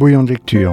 Bouillon de lecture.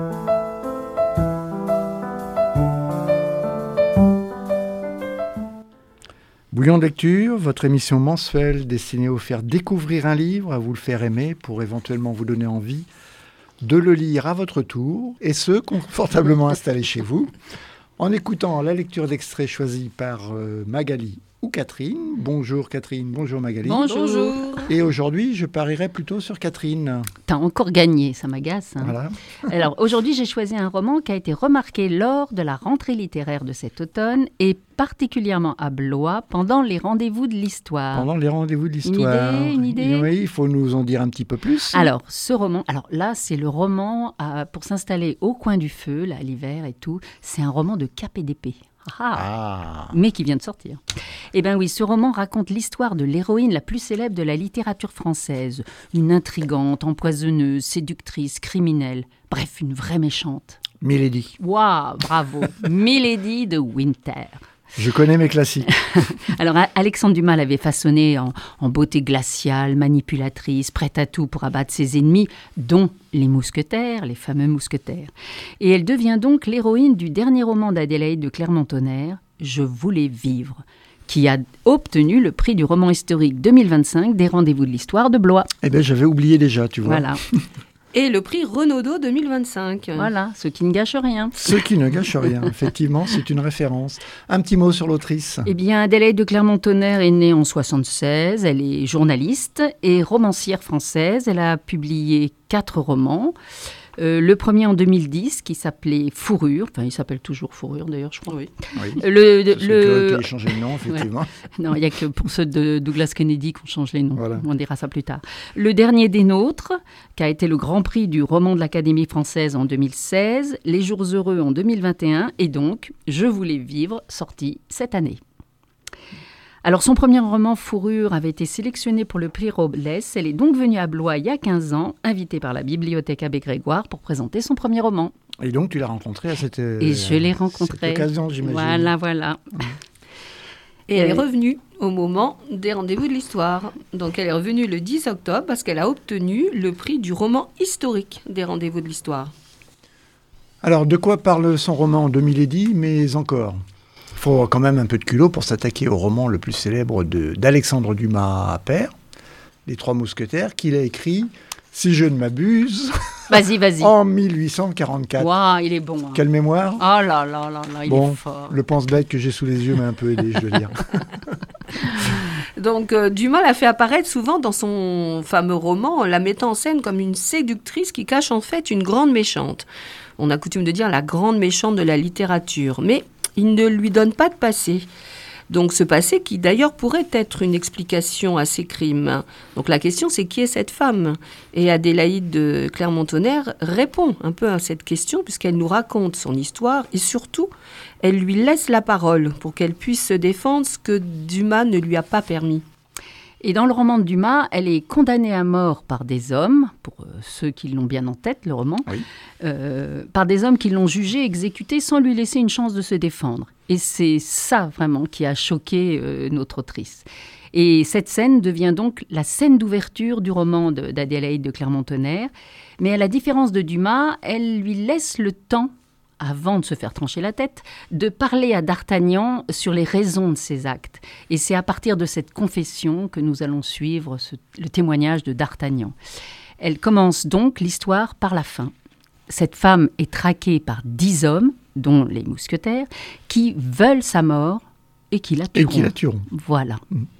Bouillon de lecture, votre émission mensuelle destinée à vous faire découvrir un livre, à vous le faire aimer pour éventuellement vous donner envie de le lire à votre tour, et ce, confortablement installé chez vous, en écoutant la lecture d'extraits choisis par Magali ou Catherine. Bonjour Catherine, bonjour Magali. Bonjour. Et aujourd'hui, je parierais plutôt sur Catherine. T'as encore gagné, ça m'agace. Hein. Voilà. Alors aujourd'hui, j'ai choisi un roman qui a été remarqué lors de la rentrée littéraire de cet automne et particulièrement à Blois pendant les rendez-vous de l'histoire. Pendant les rendez-vous de l'histoire. Une idée. Oui, il faut nous en dire un petit peu plus. Alors, ce roman, là, c'est le roman pour s'installer au coin du feu, là, l'hiver et tout. C'est un roman de cap et d'épée. Mais qui vient de sortir. Eh bien oui, ce roman raconte l'histoire de l'héroïne la plus célèbre de la littérature française. Une intrigante, empoisonneuse, séductrice, criminelle. Bref, une vraie méchante. Milady. Waouh, bravo. Milady de Winter. Je connais mes classiques. Alors, Alexandre Dumas l'avait façonnée en beauté glaciale, manipulatrice, prête à tout pour abattre ses ennemis, dont les mousquetaires, les fameux mousquetaires. Et elle devient donc l'héroïne du dernier roman d'Adélaïde de Clermont-Tonnerre, « Je voulais vivre », qui a obtenu le prix du roman historique 2025 des Rendez-vous de l'Histoire de Blois. Eh bien, j'avais oublié déjà, tu vois. Voilà. Et le prix Renaudot 2025. Voilà, ce qui ne gâche rien. Ce qui ne gâche rien, effectivement, c'est une référence. Un petit mot sur l'autrice. Eh bien, Adélaïde de Clermont-Tonnerre est née en 1976. Elle est journaliste et romancière française. Elle a publié 4 romans. Le premier en 2010, qui s'appelait Fourrure. Enfin, il s'appelle toujours Fourrure, d'ailleurs, je crois. Oui. Il a changé de nom, effectivement. Ouais. Non, il n'y a que pour ceux de Douglas Kennedy qu'on change les noms. Voilà. On dira ça plus tard. Le dernier des nôtres, qui a été le grand prix du roman de l'Académie française en 2016, Les Jours heureux en 2021, et donc Je voulais vivre, sorti cette année. Alors, son premier roman, Fourrure, avait été sélectionné pour le prix Robles. Elle est donc venue à Blois il y a 15 ans, invitée par la Bibliothèque Abbé Grégoire pour présenter son premier roman. Et donc, tu l'as rencontrée à cette Et je l'ai rencontrée. Cette occasion, j'imagine. Voilà. Et elle est revenue au moment des Rendez-vous de l'Histoire. Donc, elle est revenue le 10 octobre parce qu'elle a obtenu le prix du roman historique des Rendez-vous de l'Histoire. Alors, de quoi parle son roman de Milady, mais encore ? Il faut quand même un peu de culot pour s'attaquer au roman le plus célèbre d'Alexandre Dumas père, Les Trois Mousquetaires, qu'il a écrit, si je ne m'abuse, vas-y. en 1844. Waouh, il est bon. Hein. Quelle mémoire. Oh là, il est fort. Le pense-bête que j'ai sous les yeux m'a un peu aidé, je dois dire. Donc, Dumas l'a fait apparaître souvent dans son fameux roman, en la mettant en scène comme une séductrice qui cache en fait une grande méchante. On a coutume de dire la grande méchante de la littérature, mais il ne lui donne pas de passé. Donc ce passé qui d'ailleurs pourrait être une explication à ses crimes. Donc la question c'est qui est cette femme ? Et Adélaïde de Clermont-Tonnerre répond un peu à cette question puisqu'elle nous raconte son histoire et surtout elle lui laisse la parole pour qu'elle puisse se défendre, ce que Dumas ne lui a pas permis. Et dans le roman de Dumas, elle est condamnée à mort par des hommes, pour ceux qui l'ont bien en tête, le roman, oui. Par des hommes qui l'ont jugée, exécutée, sans lui laisser une chance de se défendre. Et c'est ça, vraiment, qui a choqué notre autrice. Et cette scène devient donc la scène d'ouverture du roman d'Adélaïde de Clermont-Tonnerre. Mais à la différence de Dumas, elle lui laisse le temps, avant de se faire trancher la tête, de parler à D'Artagnan sur les raisons de ses actes. Et c'est à partir de cette confession que nous allons suivre le témoignage de D'Artagnan. Elle commence donc l'histoire par la fin. Cette femme est traquée par 10 hommes, dont les mousquetaires, qui veulent sa mort et qui la tueront. Voilà.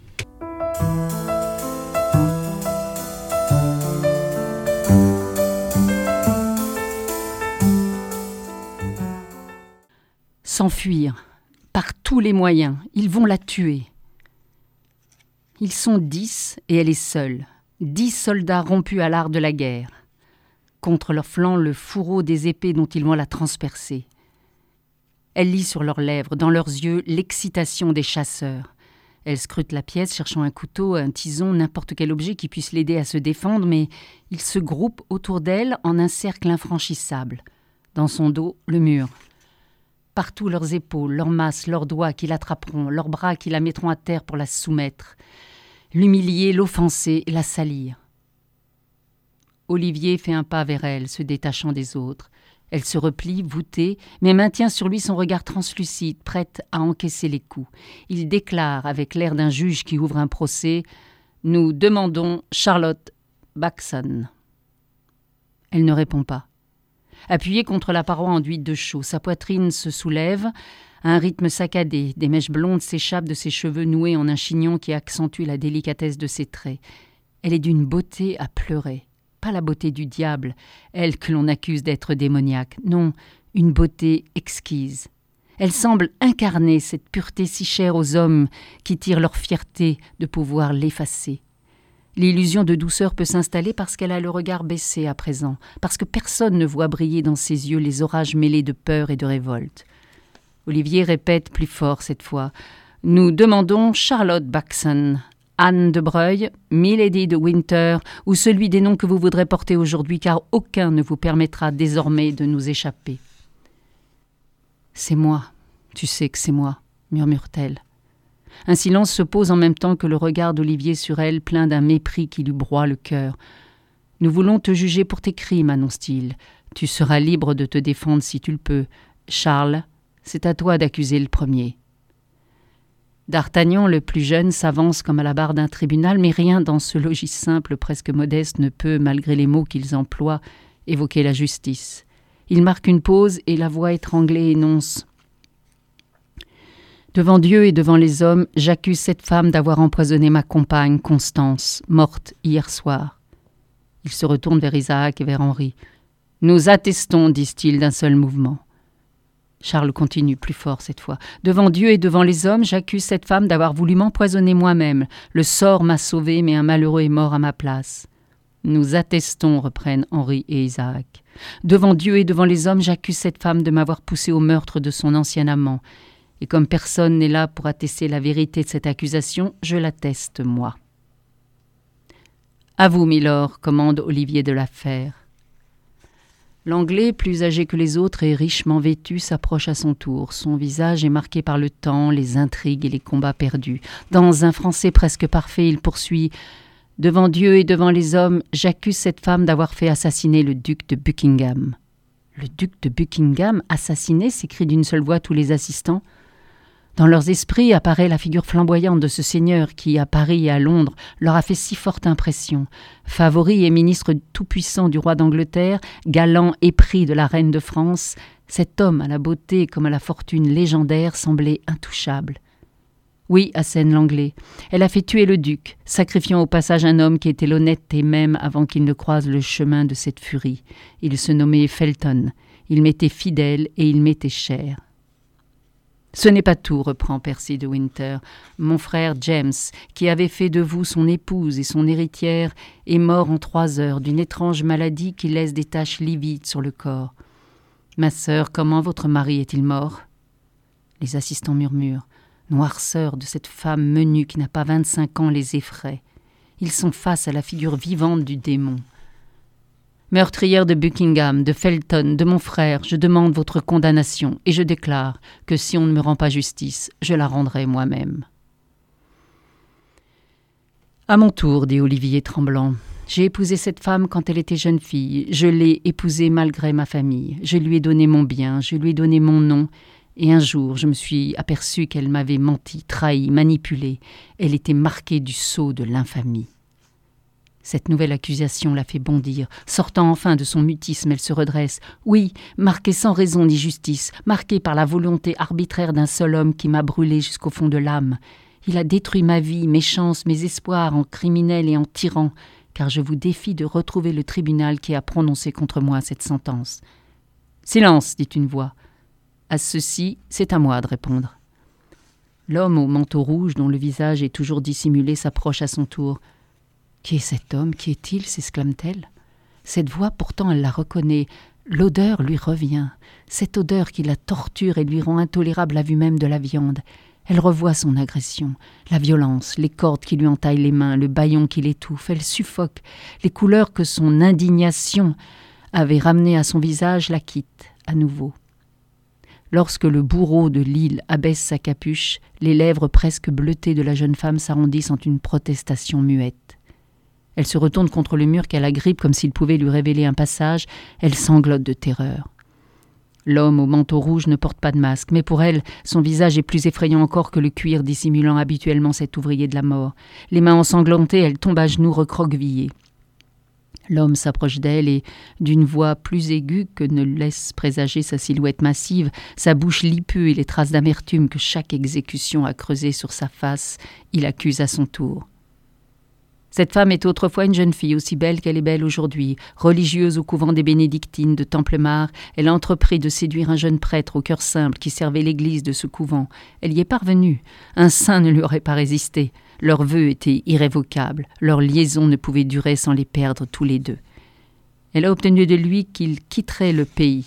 S'enfuir par tous les moyens. Ils vont la tuer. Ils sont 10 et elle est seule. 10 soldats rompus à l'art de la guerre. Contre leur flanc, le fourreau des épées dont ils vont la transpercer. Elle lit sur leurs lèvres, dans leurs yeux, l'excitation des chasseurs. Elle scrute la pièce, cherchant un couteau, un tison, n'importe quel objet qui puisse l'aider à se défendre, mais ils se groupent autour d'elle en un cercle infranchissable. Dans son dos, le mur. Partout leurs épaules, leurs masses, leurs doigts qui l'attraperont, leurs bras qui la mettront à terre pour la soumettre. L'humilier, l'offenser, la salir. Olivier fait un pas vers elle, se détachant des autres. Elle se replie, voûtée, mais maintient sur lui son regard translucide, prête à encaisser les coups. Il déclare, avec l'air d'un juge qui ouvre un procès, « Nous demandons Charlotte Baxon ». Elle ne répond pas. Appuyée contre la paroi enduite de chaux, sa poitrine se soulève à un rythme saccadé. Des mèches blondes s'échappent de ses cheveux noués en un chignon qui accentue la délicatesse de ses traits. Elle est d'une beauté à pleurer. Pas la beauté du diable, elle que l'on accuse d'être démoniaque. Non, une beauté exquise. Elle semble incarner cette pureté si chère aux hommes qui tirent leur fierté de pouvoir l'effacer. L'illusion de douceur peut s'installer parce qu'elle a le regard baissé à présent, parce que personne ne voit briller dans ses yeux les orages mêlés de peur et de révolte. Olivier répète plus fort cette fois. « Nous demandons Charlotte Baxon, Anne de Breuil, Milady de Winter ou celui des noms que vous voudrez porter aujourd'hui, car aucun ne vous permettra désormais de nous échapper. »« C'est moi, tu sais que c'est moi, » murmure-t-elle. Un silence se pose en même temps que le regard d'Olivier sur elle, plein d'un mépris qui lui broie le cœur. « Nous voulons te juger pour tes crimes, annonce-t-il. Tu seras libre de te défendre si tu le peux. Charles, c'est à toi d'accuser le premier. » D'Artagnan, le plus jeune, s'avance comme à la barre d'un tribunal, mais rien dans ce logis simple, presque modeste, ne peut, malgré les mots qu'ils emploient, évoquer la justice. Il marque une pause et la voix étranglée énonce « Devant Dieu et devant les hommes, j'accuse cette femme d'avoir empoisonné ma compagne, Constance, morte hier soir. » Il se retourne vers Isaac et vers Henri. « Nous attestons, disent-ils d'un seul mouvement. » Charles continue plus fort cette fois. « Devant Dieu et devant les hommes, j'accuse cette femme d'avoir voulu m'empoisonner moi-même. Le sort m'a sauvé, mais un malheureux est mort à ma place. » « Nous attestons, reprennent Henri et Isaac. Devant Dieu et devant les hommes, j'accuse cette femme de m'avoir poussé au meurtre de son ancien amant. Et comme personne n'est là pour attester la vérité de cette accusation, je l'atteste, moi. »« À vous, milord, commande Olivier de la Fère. » L'Anglais, plus âgé que les autres et richement vêtu, s'approche à son tour. Son visage est marqué par le temps, les intrigues et les combats perdus. Dans un français presque parfait, il poursuit « Devant Dieu et devant les hommes, j'accuse cette femme d'avoir fait assassiner le duc de Buckingham. » « Le duc de Buckingham assassiné ?» s'écrient d'une seule voix tous les assistants. Dans leurs esprits apparaît la figure flamboyante de ce seigneur qui, à Paris et à Londres, leur a fait si forte impression. Favori et ministre tout-puissant du roi d'Angleterre, galant épris de la reine de France, cet homme à la beauté comme à la fortune légendaire semblait intouchable. Oui, assène l'Anglais, elle a fait tuer le duc, sacrifiant au passage un homme qui était l'honnêteté même avant qu'il ne croise le chemin de cette furie. Il se nommait Felton, il m'était fidèle et il m'était cher. « Ce n'est pas tout, reprend Percy de Winter. Mon frère James, qui avait fait de vous son épouse et son héritière, est mort en 3 heures d'une étrange maladie qui laisse des taches livides sur le corps. Ma sœur, comment votre mari est-il mort ?» Les assistants murmurent. Noirceur de cette femme menue qui n'a pas 25 ans les effraie. Ils sont face à la figure vivante du démon. Meurtrière de Buckingham, de Felton, de mon frère, je demande votre condamnation et je déclare que si on ne me rend pas justice, je la rendrai moi-même. À mon tour, dit Olivier tremblant. J'ai épousé cette femme quand elle était jeune fille. Je l'ai épousée malgré ma famille. Je lui ai donné mon bien, je lui ai donné mon nom. Et un jour, je me suis aperçu qu'elle m'avait menti, trahi, manipulé. Elle était marquée du sceau de l'infamie. Cette nouvelle accusation la fait bondir. Sortant enfin de son mutisme, elle se redresse. Oui, marquée sans raison ni justice, marquée par la volonté arbitraire d'un seul homme qui m'a brûlé jusqu'au fond de l'âme. Il a détruit ma vie, mes chances, mes espoirs en criminel et en tyran, car je vous défie de retrouver le tribunal qui a prononcé contre moi cette sentence. « Silence !» dit une voix. À ceci, c'est à moi de répondre. L'homme au manteau rouge, dont le visage est toujours dissimulé, s'approche à son tour. « Qui est cet homme ? Qui est-il » s'exclame-t-elle. Cette voix, pourtant, elle la reconnaît. L'odeur lui revient. Cette odeur qui la torture et lui rend intolérable la vue même de la viande. Elle revoit son agression, la violence, les cordes qui lui entaillent les mains, le bâillon qui l'étouffe. Elle suffoque. Les couleurs que son indignation avait ramenées à son visage la quittent à nouveau. Lorsque le bourreau de l'île abaisse sa capuche, les lèvres presque bleutées de la jeune femme s'arrondissent en une protestation muette. Elle se retourne contre le mur qu'elle agrippe comme s'il pouvait lui révéler un passage. Elle sanglote de terreur. L'homme au manteau rouge ne porte pas de masque, mais pour elle, son visage est plus effrayant encore que le cuir dissimulant habituellement cet ouvrier de la mort. Les mains ensanglantées, elle tombe à genoux recroquevillée. L'homme s'approche d'elle et, d'une voix plus aiguë que ne laisse présager sa silhouette massive, sa bouche lipue et les traces d'amertume que chaque exécution a creusées sur sa face, il accuse à son tour. Cette femme était autrefois une jeune fille aussi belle qu'elle est belle aujourd'hui. Religieuse au couvent des Bénédictines de Templemar, elle a entrepris de séduire un jeune prêtre au cœur simple qui servait l'église de ce couvent. Elle y est parvenue. Un saint ne lui aurait pas résisté. Leurs vœux étaient irrévocables. Leur liaison ne pouvait durer sans les perdre tous les deux. Elle a obtenu de lui qu'il quitterait le pays.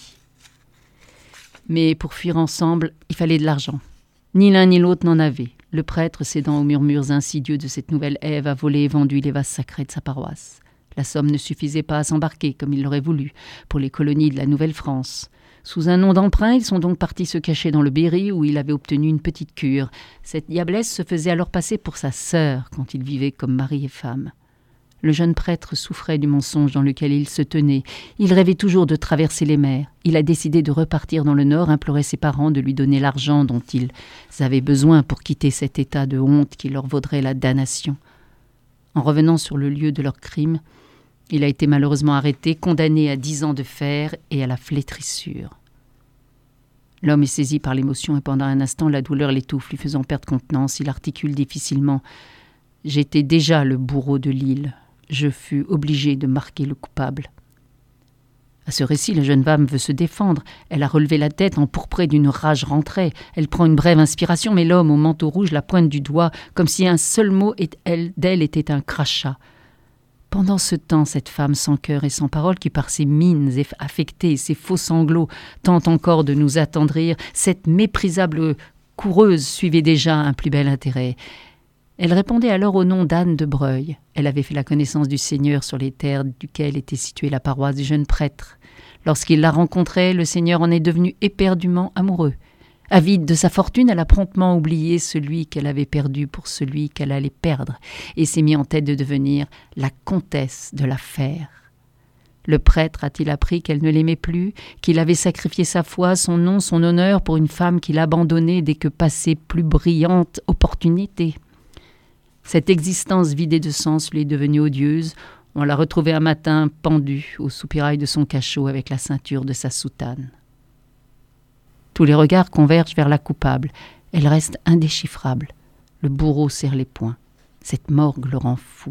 Mais pour fuir ensemble, il fallait de l'argent. Ni l'un ni l'autre n'en avait. Le prêtre, cédant aux murmures insidieux de cette nouvelle Ève, a volé et vendu les vases sacrés de sa paroisse. La somme ne suffisait pas à s'embarquer, comme il l'aurait voulu, pour les colonies de la Nouvelle-France. Sous un nom d'emprunt, ils sont donc partis se cacher dans le Berry, où il avait obtenu une petite cure. Cette diablesse se faisait alors passer pour sa sœur, quand ils vivaient comme mari et femme. Le jeune prêtre souffrait du mensonge dans lequel il se tenait. Il rêvait toujours de traverser les mers. Il a décidé de repartir dans le Nord, implorer ses parents de lui donner l'argent dont ils avaient besoin pour quitter cet état de honte qui leur vaudrait la damnation. En revenant sur le lieu de leur crime, il a été malheureusement arrêté, condamné à 10 ans de fer et à la flétrissure. L'homme est saisi par l'émotion et pendant un instant, la douleur l'étouffe, lui faisant perdre contenance. Il articule difficilement « J'étais déjà le bourreau de l'île. Je fus obligé de marquer le coupable. » À ce récit, la jeune femme veut se défendre. Elle a relevé la tête, empourprée d'une rage rentrée. Elle prend une brève inspiration, mais l'homme au manteau rouge la pointe du doigt, comme si un seul mot d'elle était un crachat. Pendant ce temps, cette femme sans cœur et sans parole, qui par ses mines affectées et ses faux sanglots tente encore de nous attendrir, cette méprisable coureuse suivait déjà un plus bel intérêt. Elle répondait alors au nom d'Anne de Breuil. Elle avait fait la connaissance du seigneur sur les terres duquel était située la paroisse du jeune prêtre. Lorsqu'il la rencontrait, le seigneur en est devenu éperdument amoureux. Avide de sa fortune, elle a promptement oublié celui qu'elle avait perdu pour celui qu'elle allait perdre et s'est mis en tête de devenir la comtesse de la Fère. Le prêtre a-t-il appris qu'elle ne l'aimait plus, qu'il avait sacrifié sa foi, son nom, son honneur pour une femme qu'il abandonnait dès que passait plus brillante opportunité? Cette existence vidée de sens lui est devenue odieuse. On l'a retrouvée un matin pendue au soupirail de son cachot avec la ceinture de sa soutane. Tous les regards convergent vers la coupable. Elle reste indéchiffrable. Le bourreau serre les poings. Cette morgue le rend fou.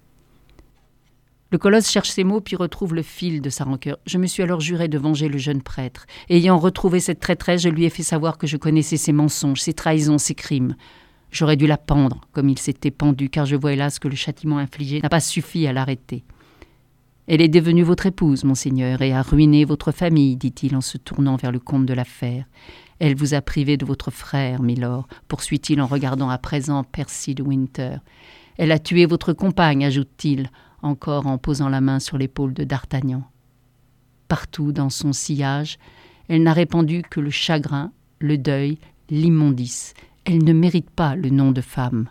Le colosse cherche ses mots puis retrouve le fil de sa rancœur. Je me suis alors juré de venger le jeune prêtre. Ayant retrouvé cette traîtresse, je lui ai fait savoir que je connaissais ses mensonges, ses trahisons, ses crimes. J'aurais dû la pendre, comme il s'était pendu, car je vois hélas que le châtiment infligé n'a pas suffi à l'arrêter. Elle est devenue votre épouse, monseigneur, et a ruiné votre famille, dit-il en se tournant vers le comte de la Fère. Elle vous a privé de votre frère, milord, poursuit-il en regardant à présent Percy de Winter. Elle a tué votre compagne, ajoute-t-il, encore en posant la main sur l'épaule de D'Artagnan. Partout dans son sillage, elle n'a répandu que le chagrin, le deuil, l'immondice. Elle ne mérite pas le nom de femme.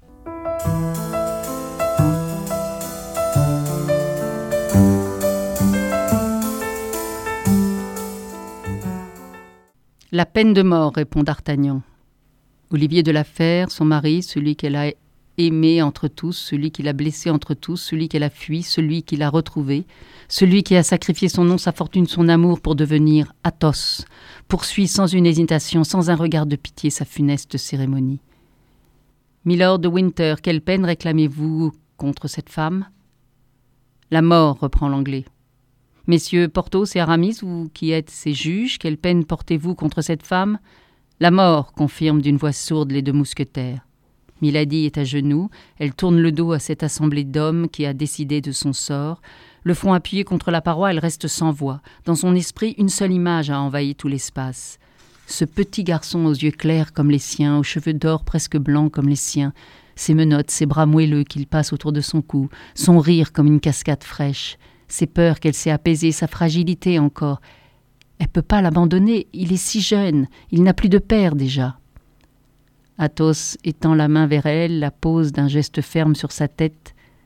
La peine de mort, répond D'Artagnan. Olivier de la Fère, son mari, celui qu'elle a aimé entre tous, celui qui l'a blessé entre tous, celui qu'elle a fui, celui qui l'a retrouvé, celui qui a sacrifié son nom, sa fortune, son amour pour devenir Athos, poursuit sans une hésitation, sans un regard de pitié sa funeste cérémonie. Milord de Winter, quelle peine réclamez-vous contre cette femme ? La mort, reprend l'Anglais. Messieurs Porthos et Aramis, vous qui êtes ses juges, quelle peine portez-vous contre cette femme ? La mort, confirment d'une voix sourde les deux mousquetaires. Milady est à genoux, elle tourne le dos à cette assemblée d'hommes qui a décidé de son sort. Le front appuyé contre la paroi, elle reste sans voix. Dans son esprit, une seule image a envahi tout l'espace. Ce petit garçon aux yeux clairs comme les siens, aux cheveux d'or presque blancs comme les siens, ses menottes, ses bras moelleux qu'il passe autour de son cou, son rire comme une cascade fraîche, ses peurs qu'elle sait apaiser, sa fragilité encore. Elle ne peut pas l'abandonner, il est si jeune, il n'a plus de père déjà. Athos étend la main vers elle, la pose d'un geste ferme sur sa tête.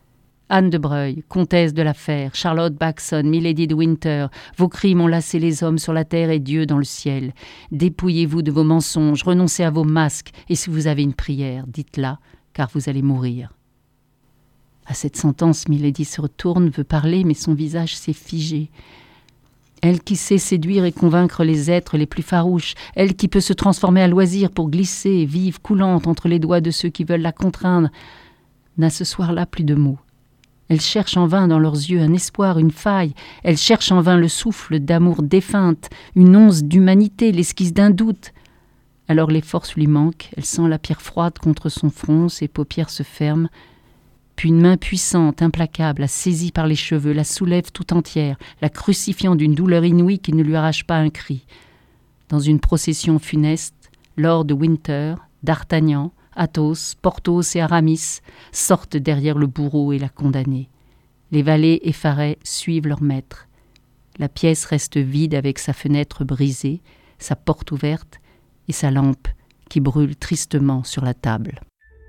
Anne de Breuil, comtesse de la Fère, Charlotte Backson, Milady de Winter, vos crimes ont lassé les hommes sur la terre et Dieu dans le ciel. Dépouillez-vous de vos mensonges, renoncez à vos masques, et si vous avez une prière, dites-la, car vous allez mourir. » À cette sentence, Milady se retourne, veut parler, mais son visage s'est figé. Elle qui sait séduire et convaincre les êtres les plus farouches, elle qui peut se transformer à loisir pour glisser, vive, coulante entre les doigts de ceux qui veulent la contraindre, n'a ce soir-là plus de mots. Elle cherche en vain dans leurs yeux un espoir, une faille. Elle cherche en vain le souffle d'amour défunte, une once d'humanité, l'esquisse d'un doute. Alors les forces lui manquent, elle sent la pierre froide contre son front, ses paupières se ferment. Puis une main puissante, implacable, la saisit par les cheveux, la soulève tout entière, la crucifiant d'une douleur inouïe qui ne lui arrache pas un cri. Dans une procession funeste, Lord de Winter, d'Artagnan, Athos, Porthos et Aramis sortent derrière le bourreau et la condamnée. Les valets effarés suivent leur maître. La pièce reste vide avec sa fenêtre brisée, sa porte ouverte et sa lampe qui brûle tristement sur la table.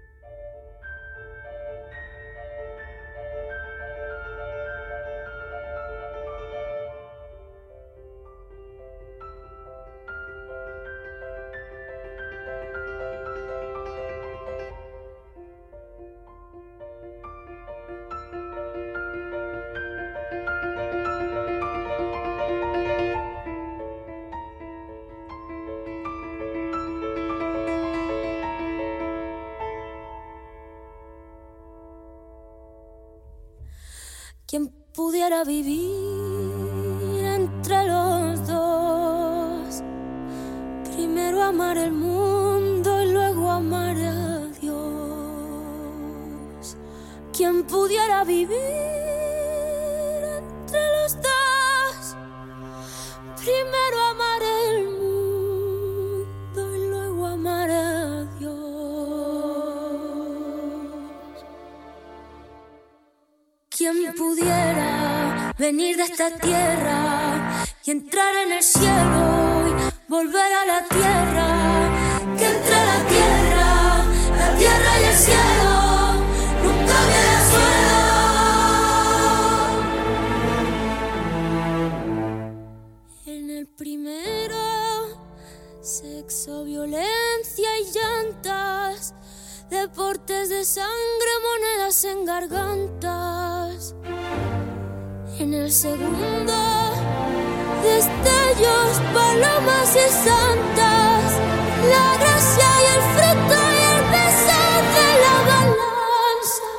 ¿Quién pudiera vivir entre los dos? Primero amar el mundo y luego amar a Dios. ¿Quién pudiera vivir entre los dos? Primero amar el mundo y luego amar a Dios. ¿Quién pudiera venir de esta tierra y entrar en el cielo y volver a la tierra? Que entre la tierra y el cielo nunca hubiera suelo. En el primero, sexo, violencia y llantas, deportes de sangre, monedas en gargantas. En el segundo, destellos, palomas y santas, la gracia y el fruto y el beso de la balanza.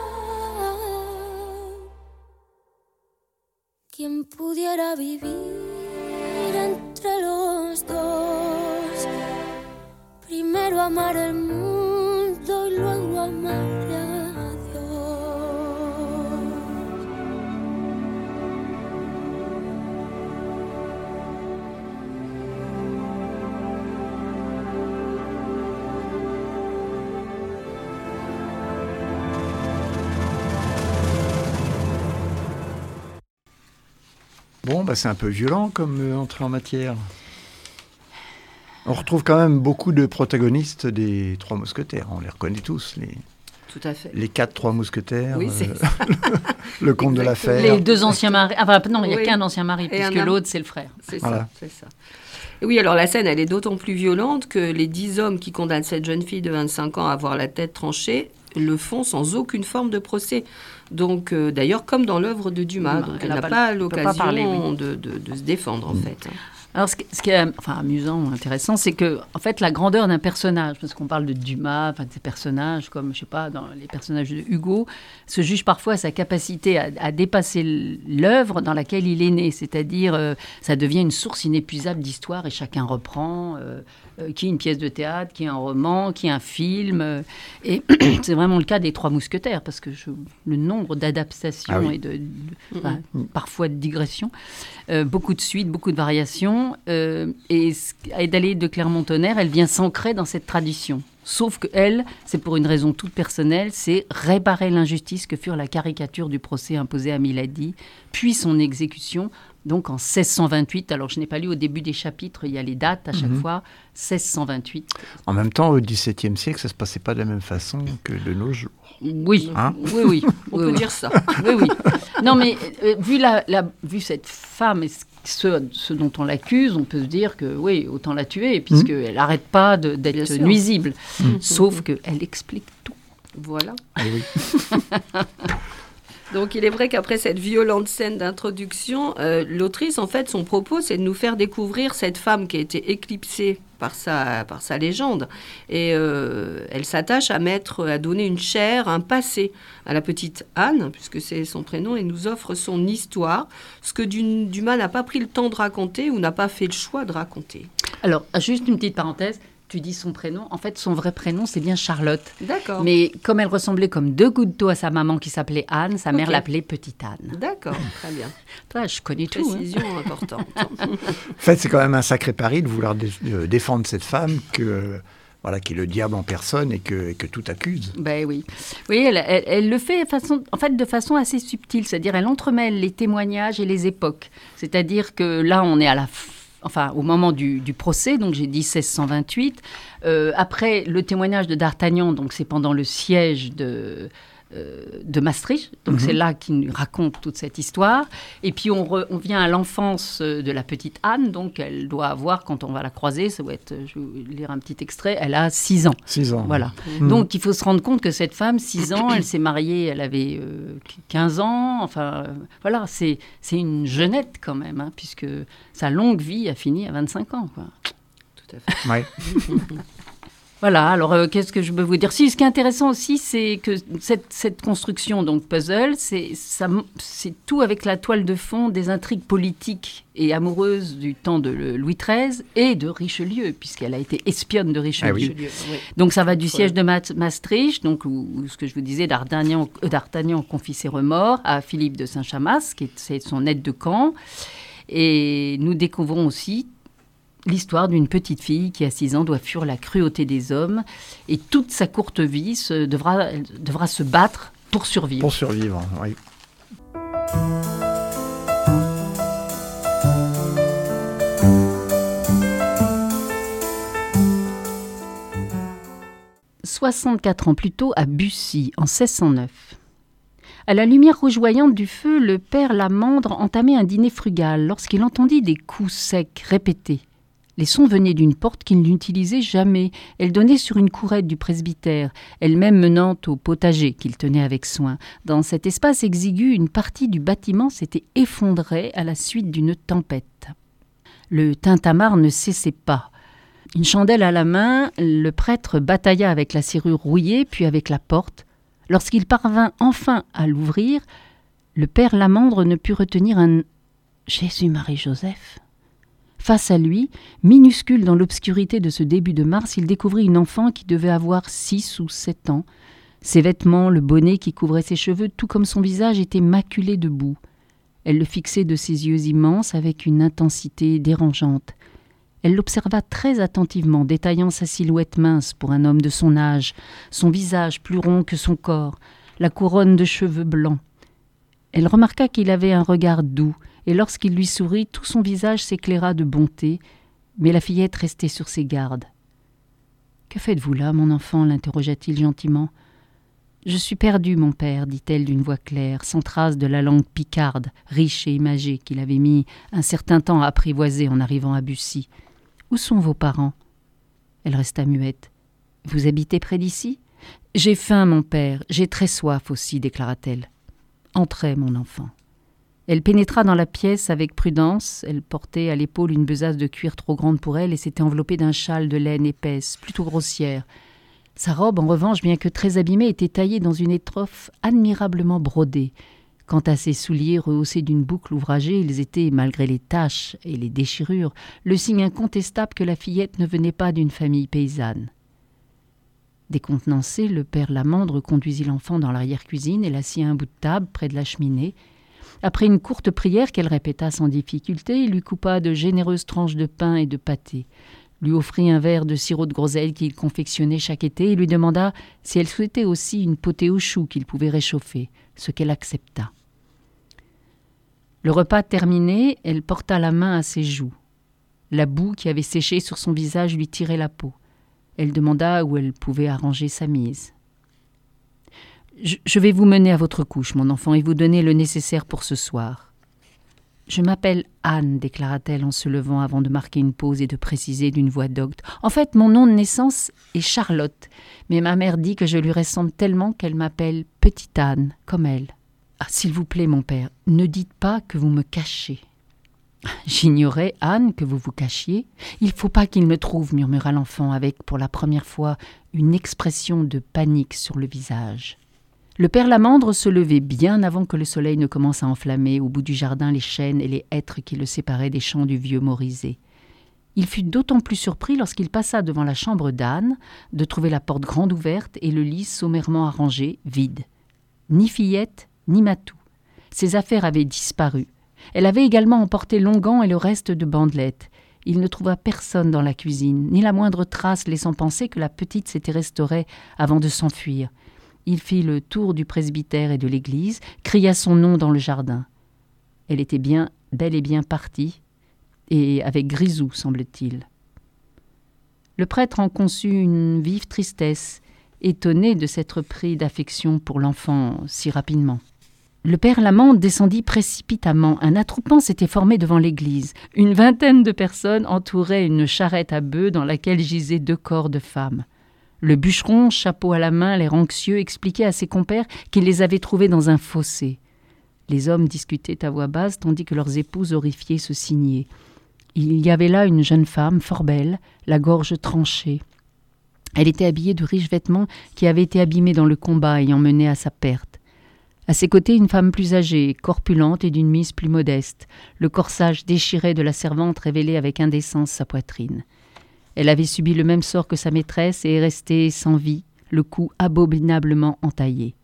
¿Quién pudiera vivir entre los dos? Primero amar el mundo y luego amar a Dios. Bon, c'est un peu violent comme entrée en matière. On retrouve quand même beaucoup de protagonistes des Trois Mousquetaires. On les reconnaît tous, Tout à fait. les 4 Mousquetaires, Oui, c'est le comte de la Fère. Les 2 anciens maris. Enfin, non, il n'y a Oui. qu'un ancien mari, Et puisque un l'autre, c'est le frère. C'est Voilà. ça, c'est ça. Et oui, alors la scène, elle est d'autant plus violente que les 10 hommes qui condamnent cette jeune fille de 25 ans à avoir la tête tranchée le font sans aucune forme de procès. Donc, d'ailleurs, comme dans l'œuvre de Dumas. Donc, elle n'a pas l'occasion parler, oui. de se défendre, en fait. Alors, ce qui est amusant, intéressant, c'est que, en fait, la grandeur d'un personnage, parce qu'on parle de Dumas, de ces personnages, comme, je sais pas, dans les personnages de Hugo, se juge parfois à sa capacité à dépasser l'œuvre dans laquelle il est né. C'est-à-dire, ça devient une source inépuisable d'histoire et chacun reprend, qui est une pièce de théâtre, qui est un roman, qui est un film. Et c'est vraiment le cas des Trois Mousquetaires, parce que le nombre d'adaptations et parfois de digressions, beaucoup de suites, beaucoup de variations. Et Adélaïde de Clermont-Tonnerre, elle vient s'ancrer dans cette tradition. Sauf qu'elle, c'est pour une raison toute personnelle, c'est réparer l'injustice que furent la caricature du procès imposé à Milady, puis son exécution Donc en 1628, alors je n'ai pas lu au début des chapitres, il y a les dates à chaque fois, 1628. En même temps, au XVIIe siècle, ça ne se passait pas de la même façon que de nos jours. Oui, Hein? oui. On peut dire ça. Oui. Non, mais vu cette femme et ce dont on l'accuse, on peut se dire que oui, autant la tuer, puisqu'elle n'arrête pas Bien d'être sûr. nuisible. Sauf qu'elle explique tout. Voilà. Ah oui. Donc il est vrai qu'après cette violente scène d'introduction, l'autrice, en fait, son propos, c'est de nous faire découvrir cette femme qui a été éclipsée par sa légende. Et elle s'attache à donner une chair, un passé à la petite Anne, puisque c'est son prénom, et nous offre son histoire, ce que Dumas n'a pas pris le temps de raconter ou n'a pas fait le choix de raconter. Alors, juste une petite parenthèse. Tu dis son prénom. En fait, son vrai prénom, c'est bien Charlotte. D'accord. Mais comme elle ressemblait comme deux gouttes d'eau à sa maman qui s'appelait Anne, sa mère l'appelait Petite Anne. D'accord, très bien. Toi, je connais tout. Hein. Précision importante. En fait, c'est quand même un sacré pari de vouloir défendre cette femme qui est le diable en personne et que tout accuse. Ben oui. Oui, elle le fait de façon assez subtile. C'est-à-dire, elle entremêle les témoignages et les époques. C'est-à-dire que là, on est au moment du procès, donc j'ai dit 1628. Après le témoignage de D'Artagnan, donc c'est pendant le siège de Maastricht. Donc c'est là qu'il raconte toute cette histoire. Et puis on vient à l'enfance de la petite Anne. Donc elle doit avoir, quand on va la croiser, je vais lire un petit extrait, elle a 6 ans. 6 ans. Voilà. Donc il faut se rendre compte que cette femme, 6 ans, elle s'est mariée, elle avait 15 ans. Enfin, voilà, c'est une jeunette quand même, hein, puisque sa longue vie a fini à 25 ans, quoi. Tout à fait. Ouais. Voilà, alors qu'est-ce que je peux vous dire? Si, ce qui est intéressant aussi, c'est que cette construction, donc puzzle, c'est tout avec la toile de fond des intrigues politiques et amoureuses du temps de Louis XIII et de Richelieu, puisqu'elle a été espionne de Richelieu. Ah oui. Oui. Donc ça va du siège de Maastricht, donc où ce que je vous disais, D'Artagnan confie ses remords à Philippe de Saint-Chamas, c'est son aide de camp. Et nous découvrons aussi l'histoire d'une petite fille qui, à 6 ans, doit fuir la cruauté des hommes. Et toute sa courte vie devra se battre pour survivre. Pour survivre, oui. « 64 ans plus tôt, à Bussy, en 1609. À la lumière rougeoyante du feu, le père Lamandre entamait un dîner frugal lorsqu'il entendit des coups secs répétés. Les sons venaient d'une porte qu'il n'utilisait jamais. Elle donnait sur une courette du presbytère, elle-même menant au potager qu'il tenait avec soin. Dans cet espace exigu, une partie du bâtiment s'était effondrée à la suite d'une tempête. Le tintamarre ne cessait pas. Une chandelle à la main, le prêtre batailla avec la serrure rouillée, puis avec la porte. Lorsqu'il parvint enfin à l'ouvrir, le père Lamandre ne put retenir un « Jésus-Marie-Joseph ». Face à lui, minuscule dans l'obscurité de ce début de mars, il découvrit une enfant qui devait avoir 6 ou 7 ans. Ses vêtements, le bonnet qui couvrait ses cheveux, tout comme son visage, étaient maculés de boue. Elle le fixait de ses yeux immenses avec une intensité dérangeante. Elle l'observa très attentivement, détaillant sa silhouette mince pour un homme de son âge, son visage plus rond que son corps, la couronne de cheveux blancs. Elle remarqua qu'il avait un regard doux, et lorsqu'il lui sourit, tout son visage s'éclaira de bonté, mais la fillette restait sur ses gardes. « Que faites-vous là, mon enfant ?» l'interrogea-t-il gentiment. « Je suis perdue, mon père, dit-elle d'une voix claire, sans trace de la langue picarde, riche et imagée, qu'il avait mis un certain temps à apprivoiser en arrivant à Bussy. Où sont vos parents ?» Elle resta muette. « Vous habitez près d'ici ?»« J'ai faim, mon père, j'ai très soif aussi, déclara-t-elle. « Entrez, mon enfant. » Elle pénétra dans la pièce avec prudence. Elle portait à l'épaule une besace de cuir trop grande pour elle et s'était enveloppée d'un châle de laine épaisse, plutôt grossière. Sa robe, en revanche, bien que très abîmée, était taillée dans une étoffe admirablement brodée. Quant à ses souliers rehaussés d'une boucle ouvragée, ils étaient, malgré les taches et les déchirures, le signe incontestable que la fillette ne venait pas d'une famille paysanne. Décontenancé, le père Lamandre conduisit l'enfant dans l'arrière-cuisine et l'assit à un bout de table près de la cheminée. Après une courte prière qu'elle répéta sans difficulté, il lui coupa de généreuses tranches de pain et de pâté, lui offrit un verre de sirop de groseille qu'il confectionnait chaque été et lui demanda si elle souhaitait aussi une potée aux choux qu'il pouvait réchauffer, ce qu'elle accepta. Le repas terminé, elle porta la main à ses joues. La boue qui avait séché sur son visage lui tirait la peau. Elle demanda où elle pouvait arranger sa mise. « Je vais vous mener à votre couche, mon enfant, et vous donner le nécessaire pour ce soir. »« Je m'appelle Anne, déclara-t-elle en se levant avant de marquer une pause et de préciser d'une voix docte. « En fait, mon nom de naissance est Charlotte, mais ma mère dit que je lui ressemble tellement qu'elle m'appelle Petite Anne, comme elle. Ah, s'il vous plaît, mon père, ne dites pas que vous me cachez. » « J'ignorais, Anne, que vous vous cachiez. Il ne faut pas qu'il me trouve, murmura l'enfant avec, pour la première fois, une expression de panique sur le visage. Le père Lamandre se levait bien avant que le soleil ne commence à enflammer au bout du jardin les chênes et les hêtres qui le séparaient des champs du vieux Morizet. Il fut d'autant plus surpris lorsqu'il passa devant la chambre d'Anne, de trouver la porte grande ouverte et le lit sommairement arrangé, vide. Ni fillette, ni matou. Ses affaires avaient disparu. Elle avait également emporté l'onguent et le reste de bandelettes. Il ne trouva personne dans la cuisine, ni la moindre trace laissant penser que la petite s'était restaurée avant de s'enfuir. Il fit le tour du presbytère et de l'église, cria son nom dans le jardin. Elle était bel et bien partie, et avec Grisou, semble-t-il. Le prêtre en conçut une vive tristesse, étonné de s'être pris d'affection pour l'enfant si rapidement. Le père Lamandre descendit précipitamment. Un attroupement s'était formé devant l'église. Une vingtaine de personnes entouraient une charrette à bœufs dans laquelle gisaient 2 corps de femmes. Le bûcheron, chapeau à la main, l'air anxieux, expliquait à ses compères qu'il les avait trouvés dans un fossé. Les hommes discutaient à voix basse tandis que leurs épouses horrifiées se signaient. Il y avait là une jeune femme, fort belle, la gorge tranchée. Elle était habillée de riches vêtements qui avaient été abîmés dans le combat ayant mené à sa perte. À ses côtés, une femme plus âgée, corpulente et d'une mise plus modeste. Le corsage déchiré de la servante révélait avec indécence sa poitrine. Elle avait subi le même sort que sa maîtresse et est restée sans vie, le cou abominablement entaillé.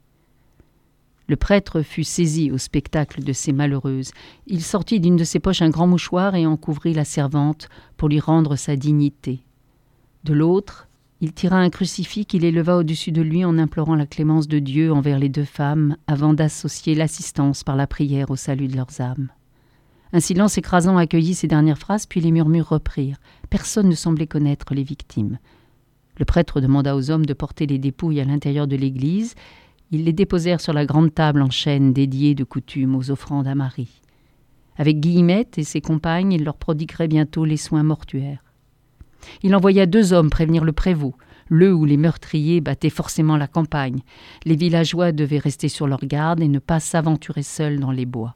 Le prêtre fut saisi au spectacle de ces malheureuses. Il sortit d'une de ses poches un grand mouchoir et en couvrit la servante pour lui rendre sa dignité. De l'autre, il tira un crucifix qu'il éleva au-dessus de lui en implorant la clémence de Dieu envers les 2 femmes avant d'associer l'assistance par la prière au salut de leurs âmes. Un silence écrasant accueillit ces dernières phrases, puis les murmures reprirent. Personne ne semblait connaître les victimes. Le prêtre demanda aux hommes de porter les dépouilles à l'intérieur de l'église. Ils les déposèrent sur la grande table en chêne dédiée de coutume aux offrandes à Marie. Avec Guillemette et ses compagnes, il leur prodiguerait bientôt les soins mortuaires. Il envoya 2 hommes prévenir le prévôt, le où les meurtriers battaient forcément la campagne. Les villageois devaient rester sur leur garde et ne pas s'aventurer seuls dans les bois.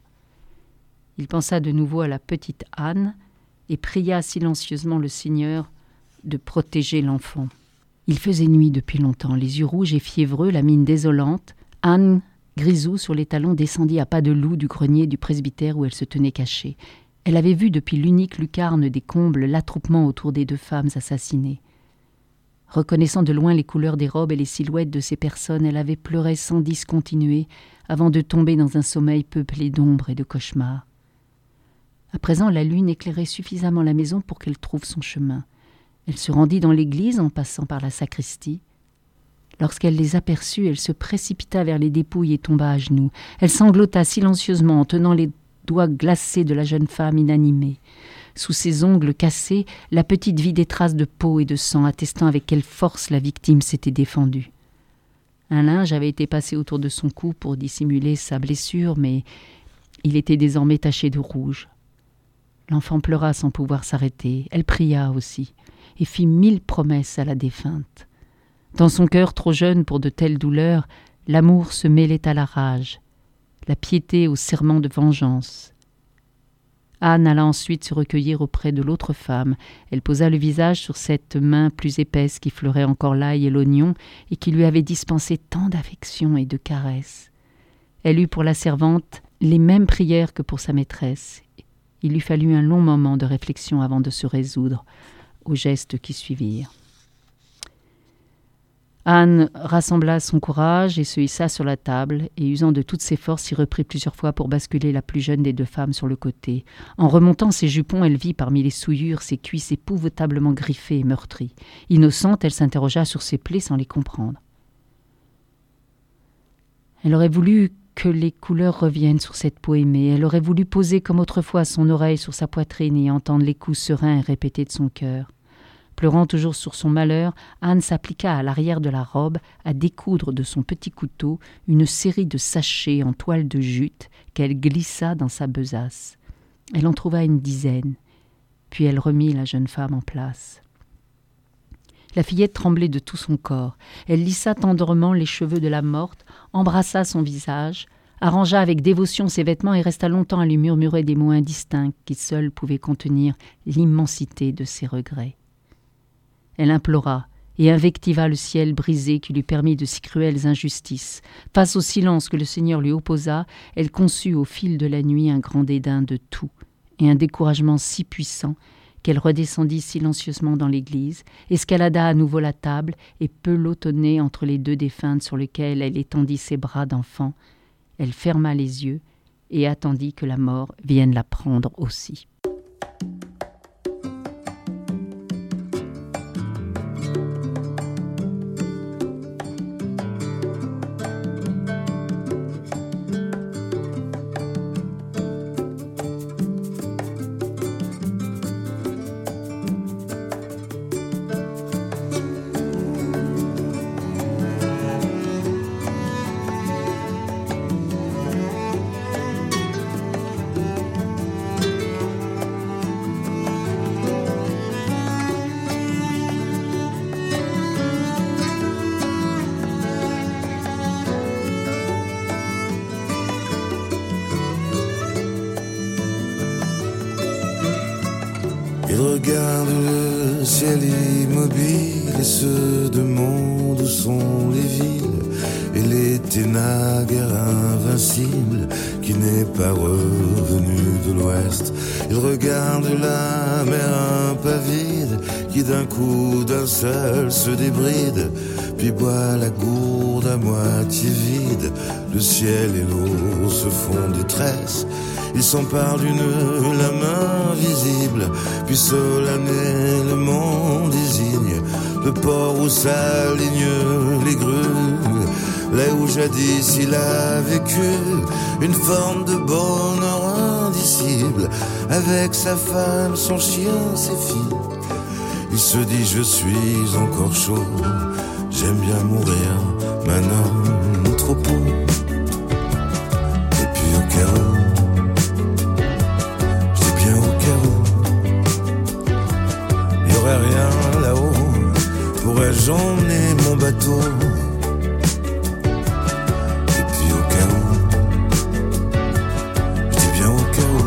Il pensa de nouveau à la petite Anne et pria silencieusement le Seigneur de protéger l'enfant. Il faisait nuit depuis longtemps, les yeux rouges et fiévreux, la mine désolante. Anne, Grisou sur les talons, descendit à pas de loup du grenier du presbytère où elle se tenait cachée. Elle avait vu depuis l'unique lucarne des combles l'attroupement autour des 2 femmes assassinées. Reconnaissant de loin les couleurs des robes et les silhouettes de ces personnes, elle avait pleuré sans discontinuer avant de tomber dans un sommeil peuplé d'ombres et de cauchemars. À présent, la lune éclairait suffisamment la maison pour qu'elle trouve son chemin. Elle se rendit dans l'église en passant par la sacristie. Lorsqu'elle les aperçut, elle se précipita vers les dépouilles et tomba à genoux. Elle sanglota silencieusement en tenant les doigts glacés de la jeune femme inanimée. Sous ses ongles cassés, la petite vit des traces de peau et de sang, attestant avec quelle force la victime s'était défendue. Un linge avait été passé autour de son cou pour dissimuler sa blessure, mais il était désormais taché de rouge. L'enfant pleura sans pouvoir s'arrêter. Elle pria aussi et fit 1000 promesses à la défunte. Dans son cœur trop jeune pour de telles douleurs, l'amour se mêlait à la rage, la piété au serment de vengeance. Anne alla ensuite se recueillir auprès de l'autre femme. Elle posa le visage sur cette main plus épaisse qui fleurait encore l'ail et l'oignon et qui lui avait dispensé tant d'affection et de caresses. Elle eut pour la servante les mêmes prières que pour sa maîtresse. Il lui fallut un long moment de réflexion avant de se résoudre aux gestes qui suivirent. Anne rassembla son courage et se hissa sur la table, et usant de toutes ses forces, s'y reprit plusieurs fois pour basculer la plus jeune des 2 femmes sur le côté. En remontant ses jupons, elle vit parmi les souillures ses cuisses épouvantablement griffées et meurtries. Innocente, elle s'interrogea sur ses plaies sans les comprendre. Elle aurait voulu que les couleurs reviennent sur cette peau aimée. Elle aurait voulu poser comme autrefois son oreille sur sa poitrine et entendre les coups sereins et répétés de son cœur. Pleurant toujours sur son malheur, Anne s'appliqua à l'arrière de la robe à découdre de son petit couteau une série de sachets en toile de jute qu'elle glissa dans sa besace. Elle en trouva une dizaine, puis elle remit la jeune femme en place. La fillette tremblait de tout son corps. Elle lissa tendrement les cheveux de la morte, embrassa son visage, arrangea avec dévotion ses vêtements et resta longtemps à lui murmurer des mots indistincts qui seuls pouvaient contenir l'immensité de ses regrets. Elle implora et invectiva le ciel brisé qui lui permit de si cruelles injustices. Face au silence que le Seigneur lui opposa, elle conçut au fil de la nuit un grand dédain de tout et un découragement si puissant qu'elle redescendit silencieusement dans l'église, escalada à nouveau la table et pelotonnée entre les deux défuntes sur lesquelles elle étendit ses bras d'enfant. Elle ferma les yeux et attendit que la mort vienne la prendre aussi. Il regarde le ciel immobile et se demande où sont les villes et l'été naguère invincible qui n'est pas revenu de l'ouest. Il regarde la mer impavide qui d'un coup d'un seul se débride, puis boit la gourde à moitié vide. Le ciel et l'eau se font détresse. Il s'empare d'une lame invisible, puis solennellement désigne le port où s'alignent les grues, là où jadis il a vécu une forme de bonheur indicible, avec sa femme, son chien, ses filles. Il se dit je suis encore chaud, j'aime bien mourir maintenant trop peu. Et puis au cas où, rien là-haut, pourrais-je emmener mon bateau? Et puis au cas où, je dis bien au cas où,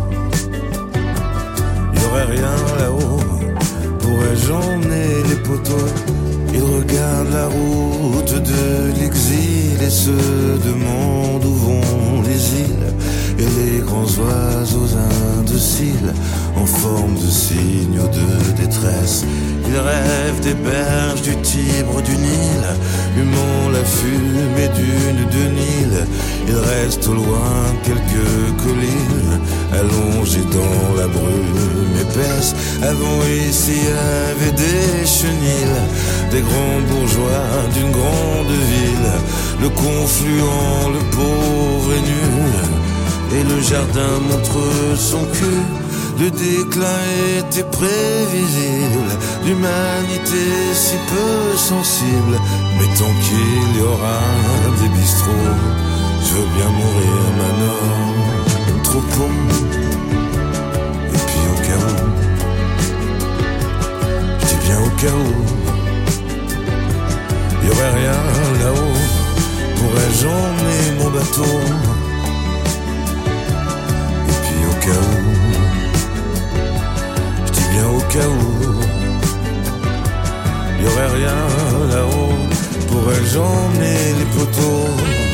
il y aurait rien là-haut, pourrais-je emmener les poteaux? Il regarde la route de l'exil et se demande où vont les îles et les grands oiseaux indociles en forme de signe ou de détresse. Il rêve des berges du Tibre, du Nil, humant la fumée d'une de Nil. Il reste au loin quelques collines allongées dans la brume épaisse. Avant ici avait des chenils, des grands bourgeois d'une grande ville, le confluent, le pauvre et nul, et le jardin montre son cul. Le déclin était prévisible, l'humanité si peu sensible, mais tant qu'il y aura des bistrots, je veux bien mourir maintenant trop pauvre. Et puis au cas où, je dis bien au cas où, il y aurait rien là-haut, pourrais-je emmener mon bateau? Et puis au cas où, au cas où, il y aurait rien là-haut, pourrais-je emmener les poteaux?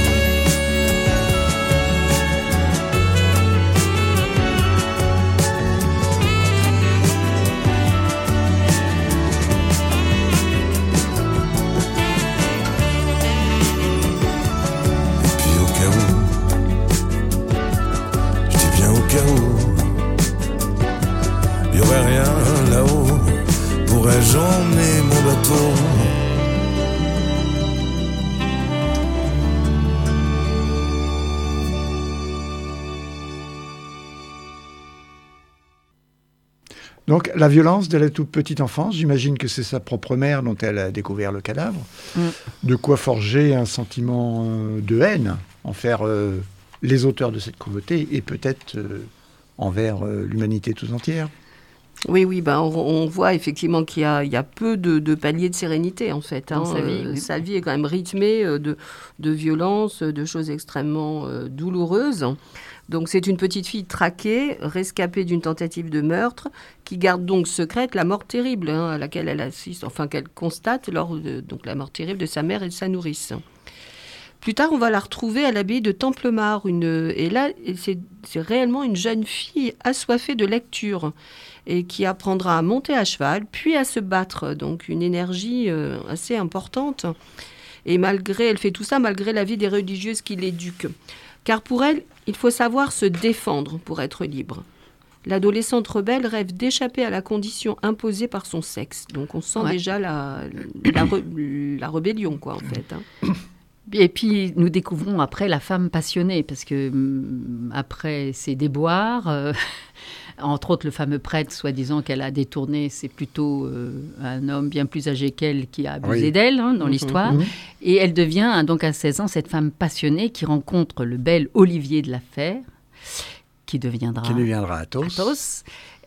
Et puis au cas où, je dis bien au cas où, il y aurait rien là-haut, pourrais-je emmener mon bateau? Donc, la violence dès la toute petite enfance, j'imagine que c'est sa propre mère dont elle a découvert le cadavre. De quoi forger un sentiment de haine envers les auteurs de cette cruauté et peut-être envers l'humanité tout entière. Oui, on voit effectivement qu'il y a peu de paliers de sérénité, en fait. Dans sa vie. Sa vie est quand même rythmée de violences, de choses extrêmement douloureuses. Donc, c'est une petite fille traquée, rescapée d'une tentative de meurtre, qui garde donc secrète la mort terrible à laquelle elle assiste, enfin qu'elle constate lors de donc, la mort terrible de sa mère et de sa nourrice. Plus tard, on va la retrouver à l'abbaye de Templemar. Et là, c'est réellement une jeune fille assoiffée de lecture et qui apprendra à monter à cheval, puis à se battre. Donc, une énergie assez importante. Et elle fait tout ça malgré la vie des religieuses qui l'éduquent. Car pour elle, il faut savoir se défendre pour être libre. L'adolescente rebelle rêve d'échapper à la condition imposée par son sexe. Donc, on sent déjà la rébellion, quoi, en fait. Et puis, nous découvrons après la femme passionnée, parce que après ces déboires, entre autres le fameux prêtre, soi-disant qu'elle a détourné, c'est plutôt un homme bien plus âgé qu'elle qui a abusé d'elle dans l'histoire. Et elle devient, donc à 16 ans, cette femme passionnée qui rencontre le bel Olivier de la Fère, qui deviendra Athos.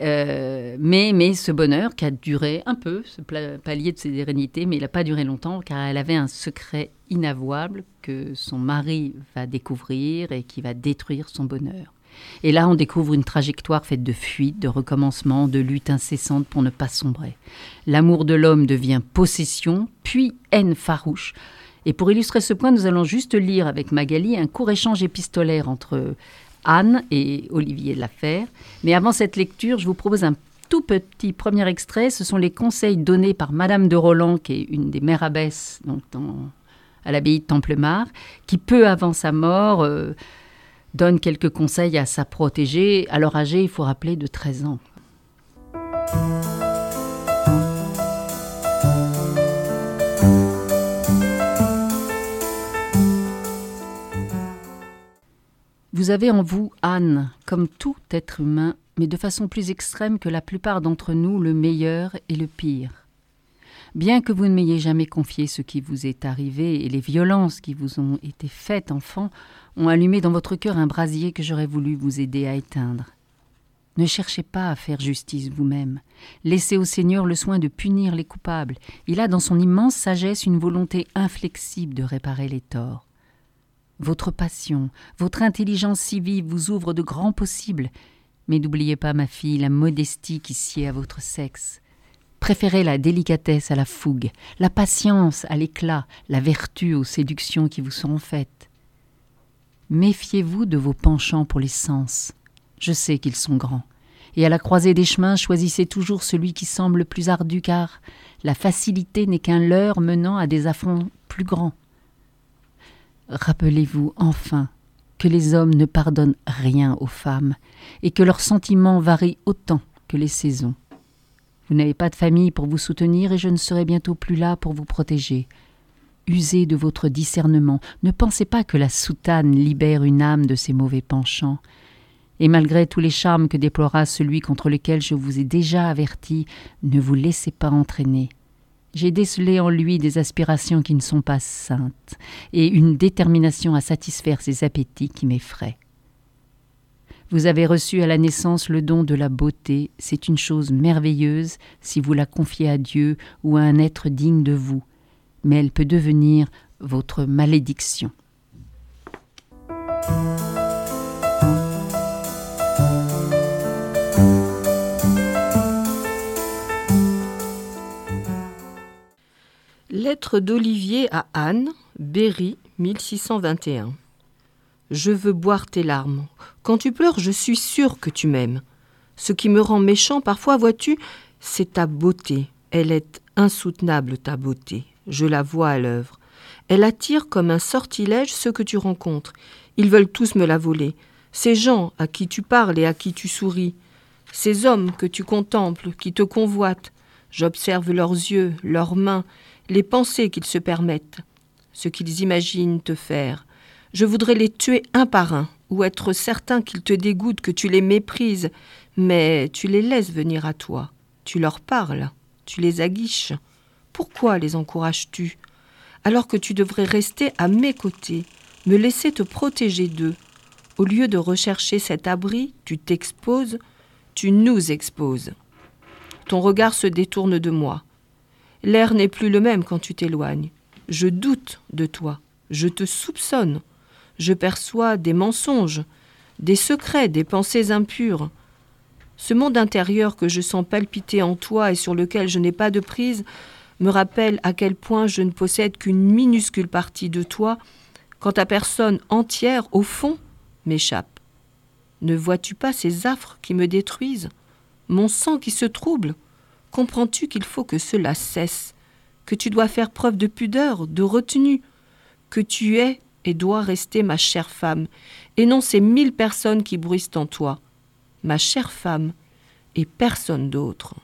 Mais ce bonheur qui a duré un peu, ce palier de sérénité, mais il n'a pas duré longtemps, car elle avait un secret inavouable que son mari va découvrir et qui va détruire son bonheur. Et là, on découvre une trajectoire faite de fuite, de recommencement, de lutte incessante pour ne pas sombrer. L'amour de l'homme devient possession, puis haine farouche. Et pour illustrer ce point, nous allons juste lire avec Magali un court échange épistolaire entre Anne et Olivier de la Fère. Mais avant cette lecture, je vous propose un tout petit premier extrait. Ce sont les conseils donnés par Madame de Roland, qui est une des mères abbesses donc à l'abbaye de Templemar, qui peu avant sa mort donne quelques conseils à sa protégée, alors âgée, il faut rappeler, de 13 ans. Vous avez en vous, Anne, comme tout être humain, mais de façon plus extrême que la plupart d'entre nous, le meilleur et le pire. Bien que vous ne m'ayez jamais confié ce qui vous est arrivé et les violences qui vous ont été faites, enfant, ont allumé dans votre cœur un brasier que j'aurais voulu vous aider à éteindre. Ne cherchez pas à faire justice vous-même. Laissez au Seigneur le soin de punir les coupables. Il a dans son immense sagesse une volonté inflexible de réparer les torts. Votre passion, votre intelligence si vive vous ouvre de grands possibles. Mais n'oubliez pas, ma fille, la modestie qui sied à votre sexe. Préférez la délicatesse à la fougue, la patience à l'éclat, la vertu aux séductions qui vous seront faites. Méfiez-vous de vos penchants pour les sens. Je sais qu'ils sont grands. Et à la croisée des chemins, choisissez toujours celui qui semble le plus ardu, car la facilité n'est qu'un leurre menant à des affronts plus grands. Rappelez-vous enfin que les hommes ne pardonnent rien aux femmes et que leurs sentiments varient autant que les saisons. Vous n'avez pas de famille pour vous soutenir et je ne serai bientôt plus là pour vous protéger. Usez de votre discernement. Ne pensez pas que la soutane libère une âme de ses mauvais penchants. Et malgré tous les charmes que déploiera celui contre lequel je vous ai déjà averti, ne vous laissez pas entraîner. J'ai décelé en lui des aspirations qui ne sont pas saintes et une détermination à satisfaire ses appétits qui m'effraient. Vous avez reçu à la naissance le don de la beauté. C'est une chose merveilleuse si vous la confiez à Dieu ou à un être digne de vous. Mais elle peut devenir votre malédiction. Lettre d'Olivier à Anne, Berry, 1621. Je veux boire tes larmes. Quand tu pleures, je suis sûre que tu m'aimes. Ce qui me rend méchant, parfois, vois-tu, c'est ta beauté. Elle est insoutenable, ta beauté. Je la vois à l'œuvre. Elle attire comme un sortilège ceux que tu rencontres. Ils veulent tous me la voler. Ces gens à qui tu parles et à qui tu souris. Ces hommes que tu contemples, qui te convoitent. J'observe leurs yeux, leurs mains, les pensées qu'ils se permettent, ce qu'ils imaginent te faire. Je voudrais les tuer un par un, ou être certain qu'ils te dégoûtent, que tu les méprises, Mais tu les laisses venir à toi, tu leur parles, tu les aguiches. Pourquoi les encourages-tu, alors que tu devrais rester à mes côtés, me laisser te protéger d'eux? Au lieu de rechercher cet abri, tu t'exposes, tu nous exposes. Ton regard se détourne de moi. L'air n'est plus le même quand tu t'éloignes. Je doute de toi, je te soupçonne. Je perçois des mensonges, des secrets, des pensées impures. Ce monde intérieur que je sens palpiter en toi et sur lequel je n'ai pas de prise me rappelle à quel point je ne possède qu'une minuscule partie de toi quand ta personne entière, au fond, m'échappe. Ne vois-tu pas ces affres qui me détruisent? Mon sang qui se trouble? Comprends-tu qu'il faut que cela cesse, que tu dois faire preuve de pudeur, de retenue, que tu es et dois rester ma chère femme, et non ces 1000 personnes qui bruissent en toi, ma chère femme et personne d'autre.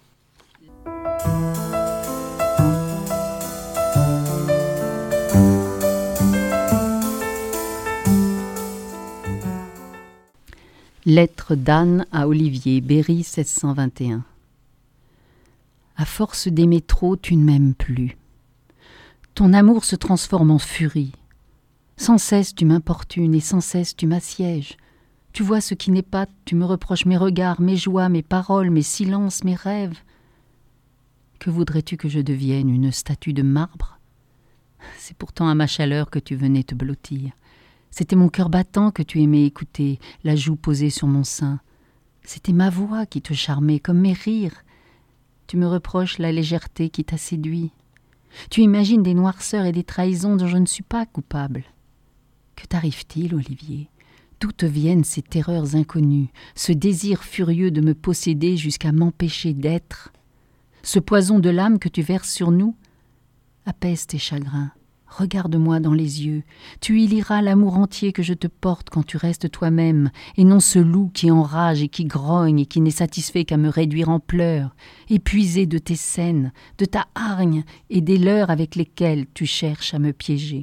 Lettre d'Anne à Olivier, Berry 1621. À force d'aimer trop, tu ne m'aimes plus. Ton amour se transforme en furie. Sans cesse tu m'importunes et sans cesse tu m'assièges. Tu vois ce qui n'est pas, tu me reproches mes regards, mes joies, mes paroles, mes silences, mes rêves. Que voudrais-tu que je devienne, une statue de marbre? C'est pourtant à ma chaleur que tu venais te blottir. C'était mon cœur battant que tu aimais écouter, la joue posée sur mon sein. C'était ma voix qui te charmait, comme mes rires. Tu me reproches la légèreté qui t'a séduit. Tu imagines des noirceurs et des trahisons dont je ne suis pas coupable. Que t'arrive-t-il, Olivier? D'où te viennent ces terreurs inconnues, ce désir furieux de me posséder jusqu'à m'empêcher d'être? Ce poison de l'âme que tu verses sur nous? Apaise tes chagrins. Regarde-moi dans les yeux, tu y liras l'amour entier que je te porte quand tu restes toi-même, et non ce loup qui enrage et qui grogne et qui n'est satisfait qu'à me réduire en pleurs, épuisé de tes scènes, de ta hargne et des leurres avec lesquelles tu cherches à me piéger.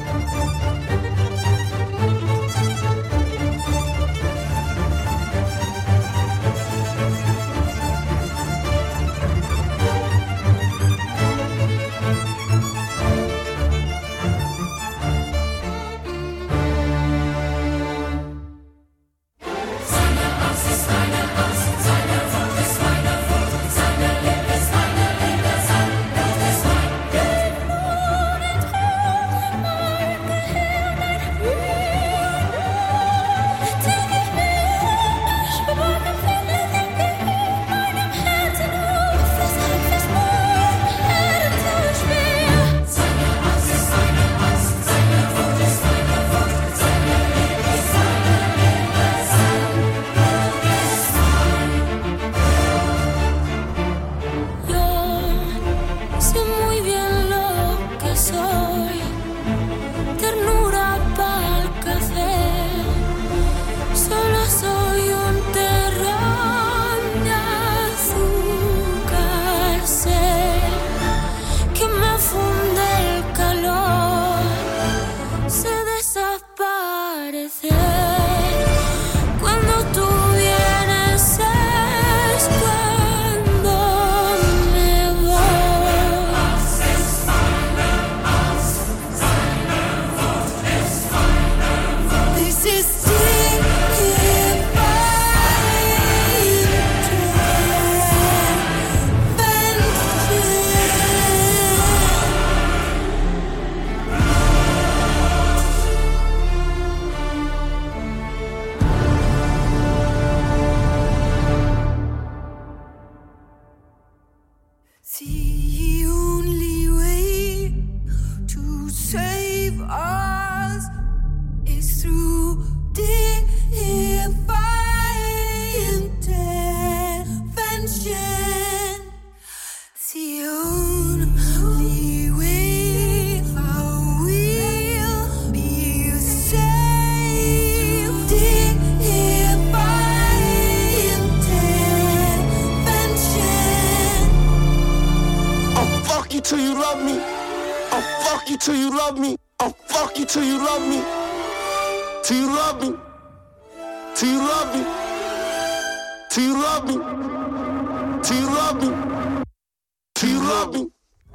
till you love me. I'll fuck you till you love me. I'll fuck you till you love me. Till you love me. Till you love me. Tirabu, tirabu, tirabu.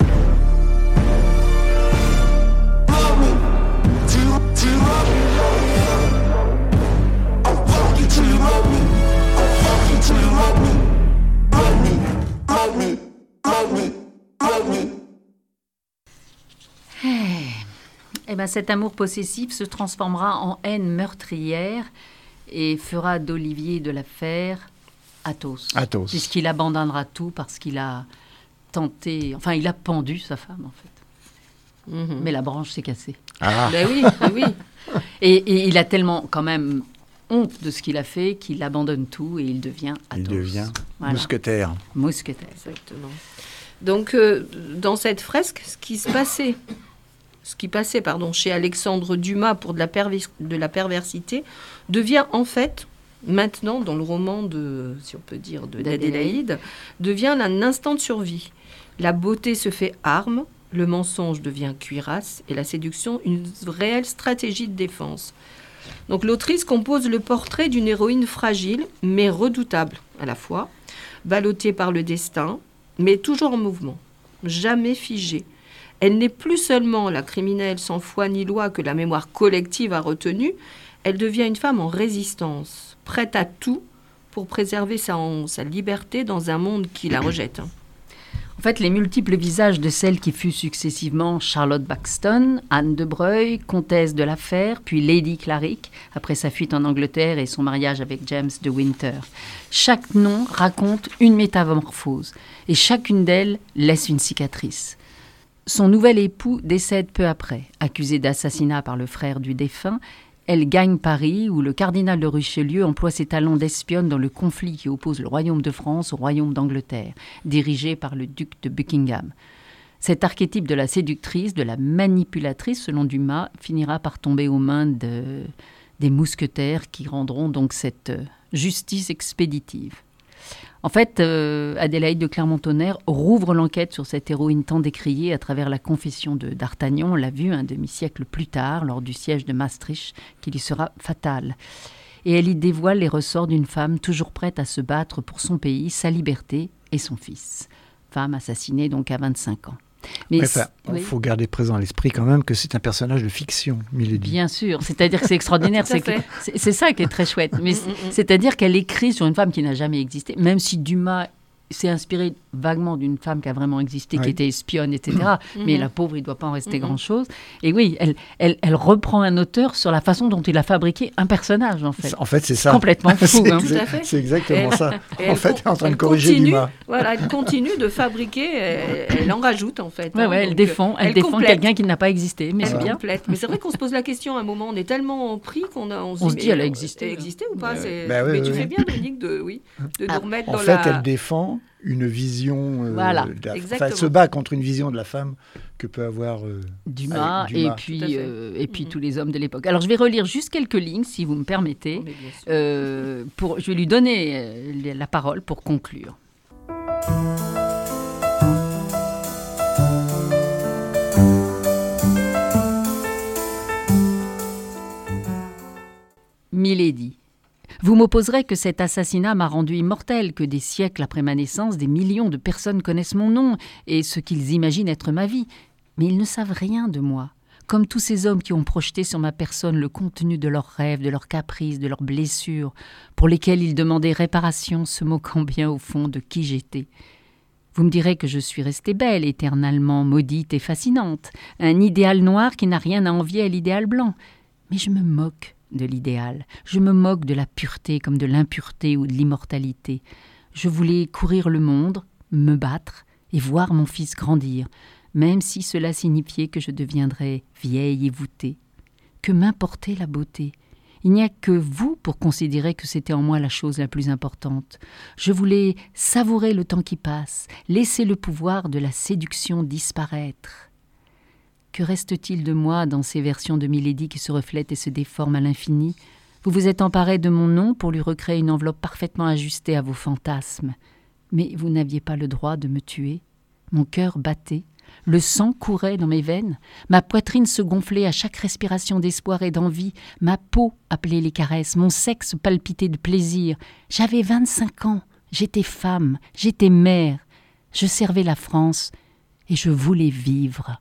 Eh ben, cet amour possessif se transformera en haine meurtrière et fera d'Olivier de la Fère Athos. Athos. Puisqu'il abandonnera tout parce qu'il a tenté... Enfin, il a pendu sa femme, en fait. Mhm. Mais la branche s'est cassée. Ah, Ben oui, oui. Et il a tellement, quand même, honte de ce qu'il a fait qu'il abandonne tout et il devient Athos. il devient Voilà. mousquetaire. Mousquetaire. Exactement. Donc, dans cette fresque, ce qui passait chez Alexandre Dumas pour de la perversité devient en fait, maintenant, dans le roman si on peut dire, d'Adélaïde, devient un instant de survie. La beauté se fait arme, le mensonge devient cuirasse et la séduction une réelle stratégie de défense. Donc l'autrice compose le portrait d'une héroïne fragile, mais redoutable à la fois, ballottée par le destin, mais toujours en mouvement, jamais figée. Elle n'est plus seulement la criminelle sans foi ni loi que la mémoire collective a retenue, elle devient une femme en résistance, prête à tout pour préserver sa liberté dans un monde qui la rejette. En fait, les multiples visages de celle qui fut successivement Charlotte Baxton, Anne de Breuil, comtesse de la Fère, puis Lady Clarick, après sa fuite en Angleterre et son mariage avec James de Winter. Chaque nom raconte une métamorphose, et chacune d'elles laisse une cicatrice. Son nouvel époux décède peu après, accusé d'assassinat par le frère du défunt. Elle gagne Paris, où le cardinal de Richelieu emploie ses talents d'espionne dans le conflit qui oppose le royaume de France au royaume d'Angleterre, dirigé par le duc de Buckingham. Cet archétype de la séductrice, de la manipulatrice, selon Dumas, finira par tomber aux mains des mousquetaires qui rendront donc cette justice expéditive. En fait, Adélaïde de Clermont-Tonnerre rouvre l'enquête sur cette héroïne tant décriée à travers la confession de d'Artagnan, on l'a vu un demi-siècle plus tard, lors du siège de Maastricht, qui lui sera fatal. Et elle y dévoile les ressorts d'une femme toujours prête à se battre pour son pays, sa liberté et son fils. Femme assassinée donc à 25 ans. Mais Enfin, il faut garder présent à l'esprit quand même que c'est un personnage de fiction, Milady. Bien sûr, c'est-à-dire que c'est extraordinaire, Tout à fait. c'est ça qui est très chouette. Mais c'est-à-dire qu'elle écrit sur une femme qui n'a jamais existé, même si Dumas s'est inspiré vaguement d'une femme qui a vraiment existé, qui Oui. était espionne, etc. Mais la pauvre, il ne doit pas en rester grand-chose. Et oui, elle reprend un auteur sur la façon dont il a fabriqué un personnage, en fait. En fait, c'est ça. Complètement fou. C'est hein. Tout à fait. c'est exactement Et ça. Et En fait, elle est en train de elle corriger continue, Dumas. Voilà, elle continue de fabriquer, elle en rajoute en fait. Ouais, hein, ouais, elle donc, défend complète. quelqu'un qui n'a pas existé, mais Elle c'est bien. complète. Mais c'est vrai qu'on se pose la question à un moment, on est tellement pris qu'on se dit, mais elle a existé. Elle a existé ou pas Bah oui, mais oui, tu oui. fais bien, Monique, de nous remettre En dans fait, la... elle défend une vision. Voilà. Exactement. Elle se bat contre une vision de la femme que peut avoir Dumas, avec Dumas. Tout à fait. et puis tous les hommes de l'époque. Alors, je vais relire juste quelques lignes, si vous me permettez. Mais bien sûr. Je vais lui donner la parole pour conclure. Milady, vous m'opposerez que cet assassinat m'a rendu immortel, que des siècles après ma naissance, des millions de personnes connaissent mon nom et ce qu'ils imaginent être ma vie. Mais ils ne savent rien de moi. Comme tous ces hommes qui ont projeté sur ma personne le contenu de leurs rêves, de leurs caprices, de leurs blessures, pour lesquels ils demandaient réparation, se moquant bien au fond de qui j'étais. Vous me direz que je suis restée belle, éternellement maudite et fascinante, un idéal noir qui n'a rien à envier à l'idéal blanc. Mais je me moque de l'idéal, je me moque de la pureté comme de l'impureté ou de l'immortalité. Je voulais courir le monde, me battre et voir mon fils grandir, même si cela signifiait que je deviendrais vieille et voûtée. Que m'importait la beauté? Il n'y a que vous pour considérer que c'était en moi la chose la plus importante. Je voulais savourer le temps qui passe, laisser le pouvoir de la séduction disparaître. Que reste-t-il de moi dans ces versions de Milady qui se reflètent et se déforment à l'infini? Vous vous êtes emparé de mon nom pour lui recréer une enveloppe parfaitement ajustée à vos fantasmes. Mais vous n'aviez pas le droit de me tuer. Mon cœur battait. Le sang courait dans mes veines. Ma poitrine se gonflait à chaque respiration d'espoir et d'envie. Ma peau appelait les caresses. Mon sexe palpitait de plaisir. J'avais 25 ans. J'étais femme. J'étais mère. Je servais la France et je voulais vivre.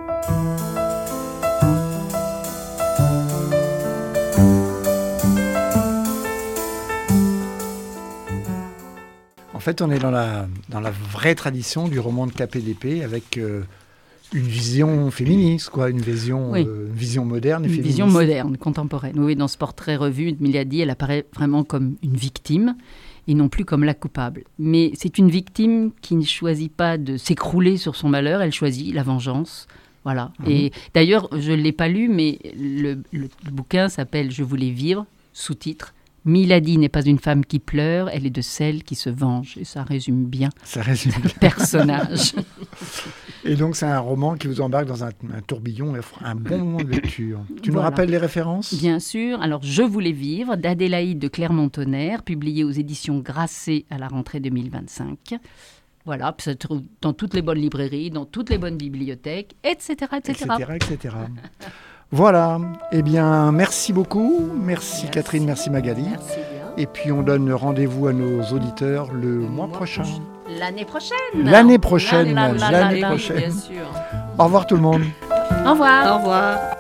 En fait, on est dans la vraie tradition du roman de Capet d'Épée avec une vision féministe, quoi, une vision moderne et féministe. Une vision moderne, contemporaine. Oui, dans ce portrait revu de Milady, elle apparaît vraiment comme une victime et non plus comme la coupable. Mais c'est une victime qui ne choisit pas de s'écrouler sur son malheur, elle choisit la vengeance. Voilà. Et d'ailleurs, je ne l'ai pas lu, mais le bouquin s'appelle « Je voulais vivre », sous-titre. Milady n'est pas une femme qui pleure, elle est de celles qui se vengent. Et ça résume bien le personnage. Et donc, c'est un roman qui vous embarque dans un tourbillon, un bon moment de lecture. Tu nous rappelles les références ? Bien sûr. Alors, Je voulais vivre, d'Adélaïde de Clermont-Tonnerre, publié aux éditions Grasset à la rentrée 2025. Voilà, puis ça se trouve dans toutes les bonnes librairies, dans toutes les bonnes bibliothèques, etc. Voilà, eh bien, merci beaucoup. Merci Catherine, merci Magali. Merci bien. Et puis, on donne rendez-vous à nos auditeurs le mois prochain. L'année prochaine. L'année prochaine. Bien sûr. Au revoir tout le monde. Au revoir. Au revoir.